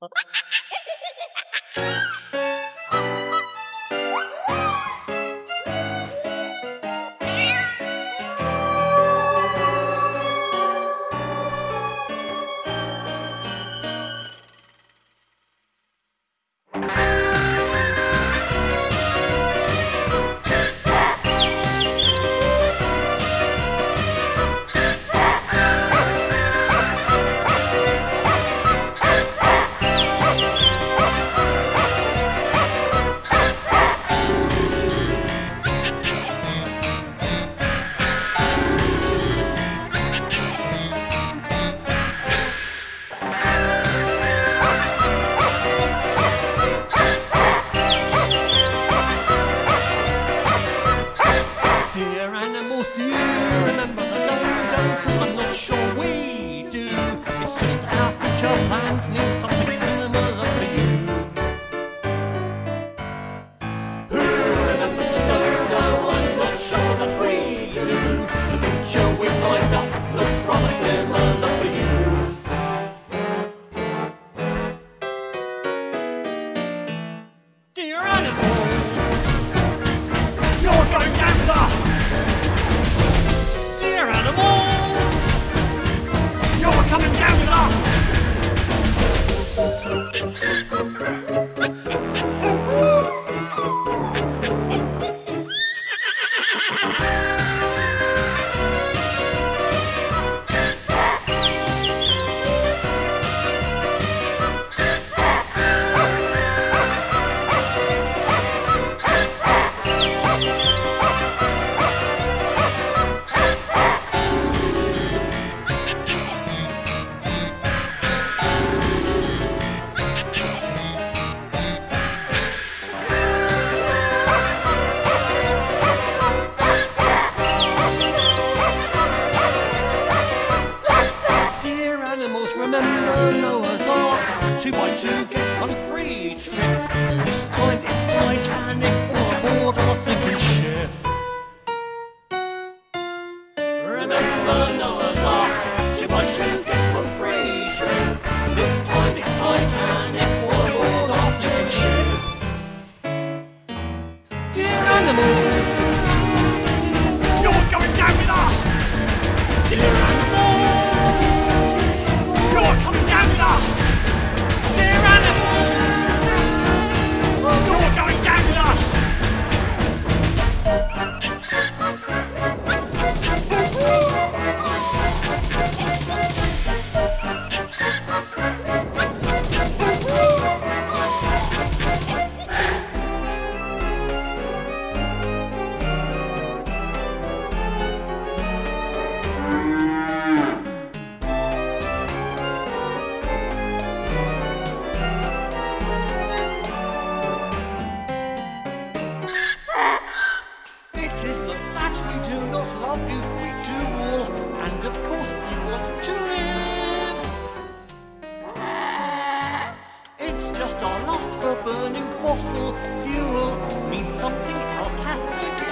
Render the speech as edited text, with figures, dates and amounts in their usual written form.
Dear animals, do you remember the dodo? 'Cause I'm not sure we do. It's just our future plans mean something similar for you. Who remembers the dodo? I'm not sure that we do. The future we've lined up looks rather similar for you. Dear animals, you're going down with us! Dear animals, you're coming down with us! Remember Noah's Ark, 2 by 2 gets 1 free trip. This time it's Titanic all aboard our sinking ship. Remember Noah's Ark, 2 by 2 gets 1 free trip. This time it's Titanic all aboard our sinking ship. Dear animals, you're going down with us! Dear animals, you're coming down with us! Dear animals, you're going down with us! It is not that we do not love you, we do all, and of course you want to live. It's just our lust for burning fossil fuel means something else has to give.